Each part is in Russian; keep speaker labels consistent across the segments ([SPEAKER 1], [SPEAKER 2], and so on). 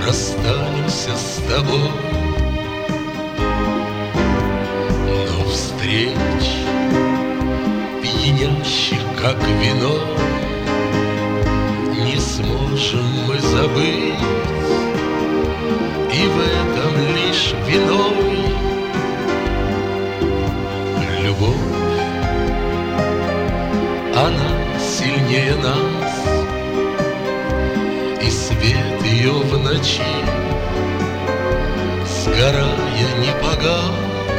[SPEAKER 1] расстанемся с тобой, но встреч пьянящих, как вино, не сможем мы забыть. И в этом лишь виной любовь, она сильнее нас, и свет ее в ночи, сгорая, не погас.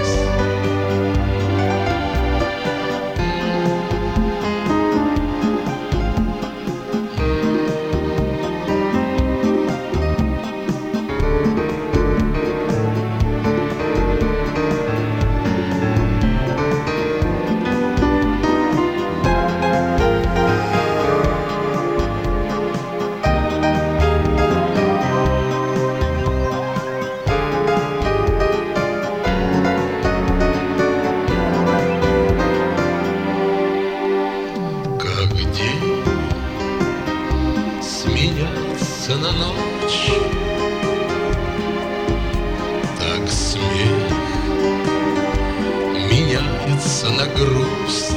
[SPEAKER 1] Сменяется на ночь, так смех меняется на грусть.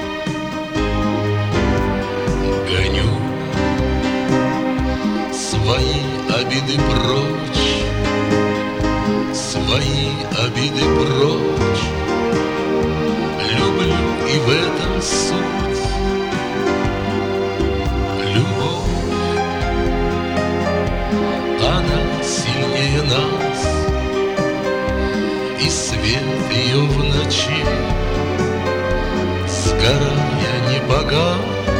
[SPEAKER 1] Гоню свои обиды прочь, свои обиды прочь. Люблю, и в этом суть. Любовь, она сильнее нас, и свет ее в ночи, сгорая, не погас.